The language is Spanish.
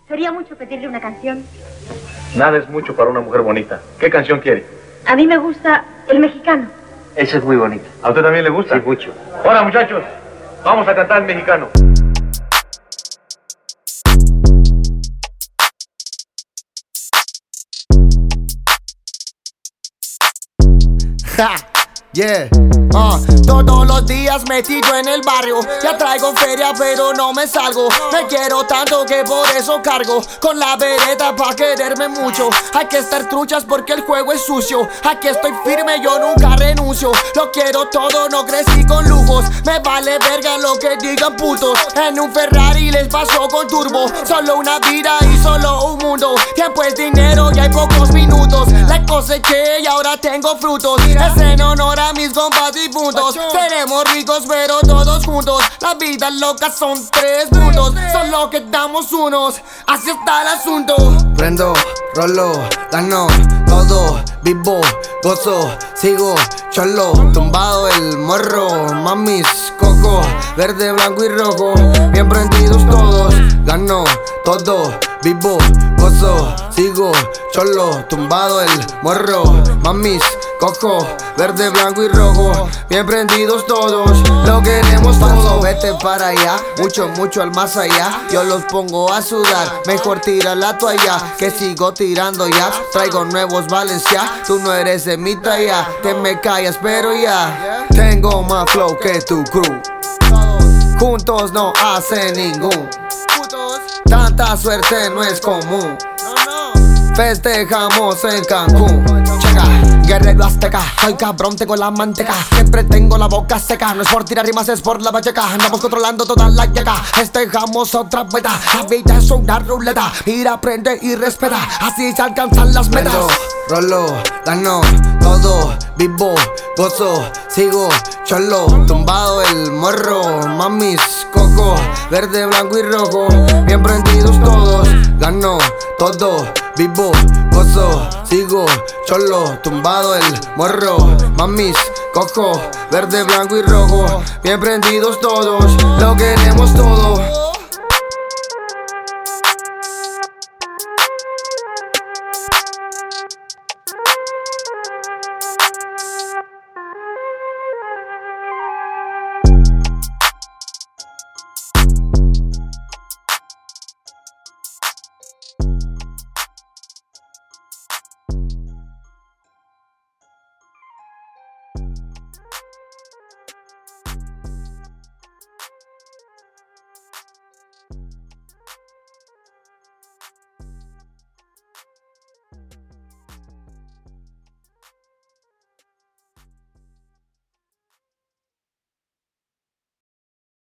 Sería mucho pedirle una canción. Nada es mucho para una mujer bonita. ¿Qué canción quiere? A mí me gusta El Mexicano. Ese es muy bonito. ¿A usted también le gusta? Sí, mucho. Hola, muchachos. Vamos a cantar El Mexicano. Ja, yeah. Todos los días metido en el barrio. Ya traigo feria pero no me salgo. Me quiero tanto que por eso cargo con la vereda pa' quererme mucho. Hay que estar truchas porque el juego es sucio. Aquí estoy firme, yo nunca renuncio. Lo quiero todo, no crecí con lujos. Me vale verga lo que digan putos. En un Ferrari les paso con turbo. Solo una vida y solo un mundo. Tiempo es dinero y hay pocos minutos. La coseché y ahora tengo frutos. Es en honor a mis compas difuntos. Seremos ricos pero todos juntos. La vida loca son 3 puntos. Solo quedamos unos, así está el asunto. Prendo, rolo, gano, todo, vivo, gozo, sigo, cholo, tumbado el morro, mamis, coco, verde, blanco y rojo, bien prendidos todos, gano, todo, vivo, gozo, sigo, cholo, tumbado el morro, mamis, coco, verde, blanco y rojo, bien prendidos todos, lo queremos todo. Vete para allá, mucho al más allá. Yo los pongo a sudar, mejor tira la toalla, que sigo tirando ya. Traigo nuevos Valencia, tú no eres de mi talla. Te me callas pero ya tengo más flow que tu crew. Juntos no hacen ningún. Tanta suerte no es común. Festejamos en Cancún. Checa, guerrero azteca, soy cabrón, tengo la manteca. Siempre tengo la boca seca, no es por tirar rimas, es por la bacheca. Andamos controlando toda la yeca, festejamos otra vuelta. La vida es una ruleta, mira, aprende y respeta. Así se alcanzan las metas. Rolo, gano, todo, vivo, gozo, sigo, cholo, tumbado el morro, mamis, coco, verde, blanco y rojo, bien prendidos todos, gano, todo, vivo, gozo, sigo, cholo, tumbado el morro, mamis, coco, verde, blanco y rojo, bien prendidos todos, lo queremos.